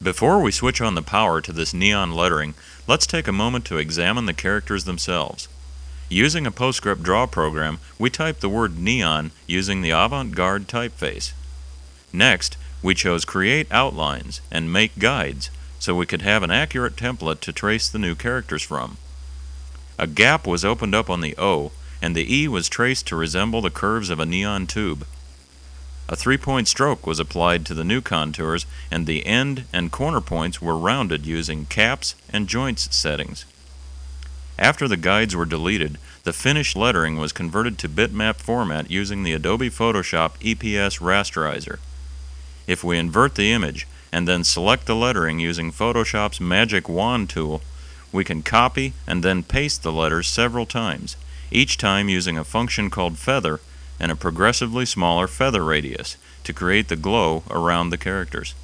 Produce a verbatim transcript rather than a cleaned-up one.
Before we switch on the power to this neon lettering, let's take a moment to examine the characters themselves. Using a PostScript draw program, we type the word neon using the Avant-Garde typeface. Next, we chose Create Outlines and Make Guides, so we could have an accurate template to trace the new characters from. A gap was opened up on the O, and the E was traced to resemble the curves of a neon tube. A three-point stroke was applied to the new contours, and the end and corner points were rounded using caps and joints settings. After the guides were deleted, the finished lettering was converted to bitmap format using the Adobe Photoshop E P S rasterizer. If we invert the image and then select the lettering using Photoshop's Magic Wand tool, we can copy and then paste the letters several times, each time using a function called feather and a progressively smaller feather radius to create the glow around the characters.